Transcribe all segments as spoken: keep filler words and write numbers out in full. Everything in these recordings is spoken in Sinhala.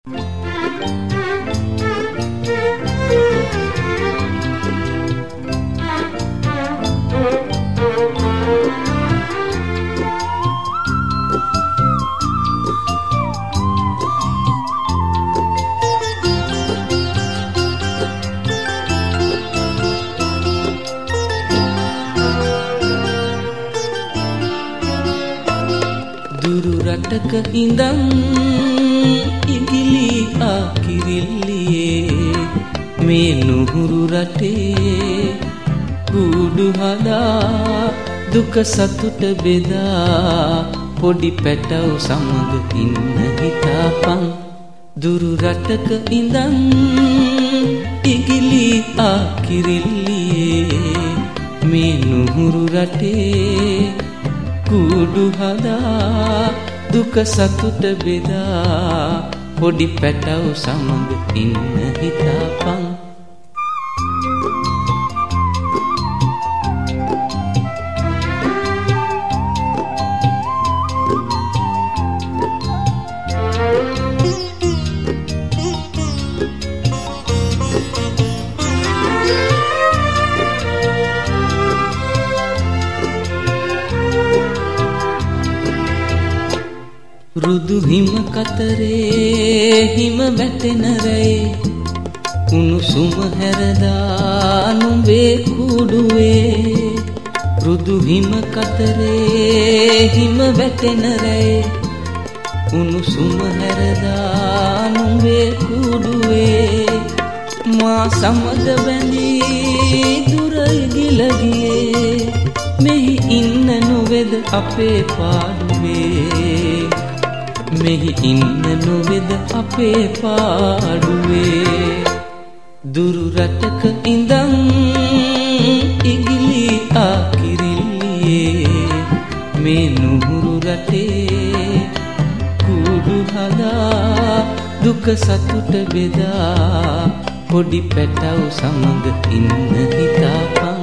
දුරු රටක ඉඳන් ඉගිලි ආකිරිල්ලියේ මේ නුහුරු රටේ කුඩු හදා දුක සතුට බෙදා පොඩි පැටව සමග ඉන්න හිතාපන්. දුරු රටක ඉඳන් ඉගිලි ආකිරිල්ලියේ මේ නුහුරු රටේ කුඩු හදා දුක සතුට බෙදා පොඩි පැටව සමග ඉන්න හිතාපන්. රුදු හිම කතරේ හිම වැටෙන රැයි උණුසුම හැරදා නුඹේ කුඩුවේ. රුදු හිම කතරේ හිම වැටෙන රැයි උණුසුම හැරදා නුඹේ කුඩුවේ. මා සමග බැඳී දුර ඉගිල ගියේ මෙහි ඉන්න නොවේද අපේ පාඩුවේ. මෙහි ඉන්න නොවේද අපේ පාඩුවේ. දුරු රටක ඉඳන් ඉගිලි ආකිරිල්ලියේ මේ නුහුරු රටේ කුඩු හදා දුක සතුට බෙදා පොඩි පැටව සමග ඉන්න හිතාපන්.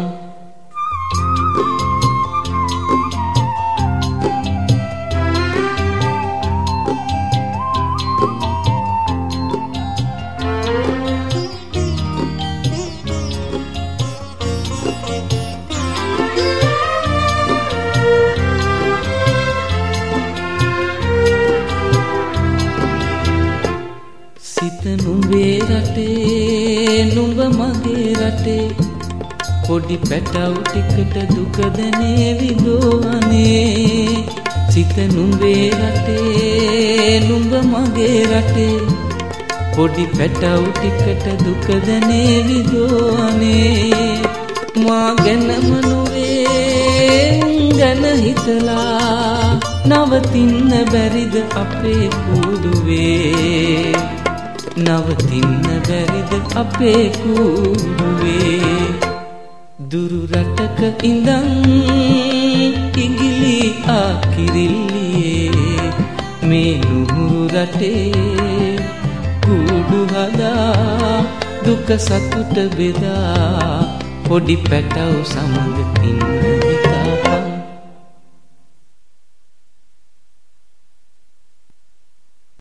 සිත නුඹේ රටේ නුඹ මගේ රටේ පොඩි පැටව ටිකට දුක දැනේවි දෝවනේ. සිත නුඹේ රටේ නුඹ මගේ රටේ පොඩි පැටව ටිකට දුක දැනේවි දෝවනේ. මා ගැනම නොවේ උන් ගැන හිතලා නවතින්න බැරිද අපේ කුඩුවේ. නවතින්න බැරිද අපේ කුඩුවේ. දුරු රටක ඉඳන් ඉගිලි ආකිරිල්ලියේ මේ නුහුරු රටේ කුඩු හදා දුක සතුට බෙදා පොඩි පැටව සමග ඉන්න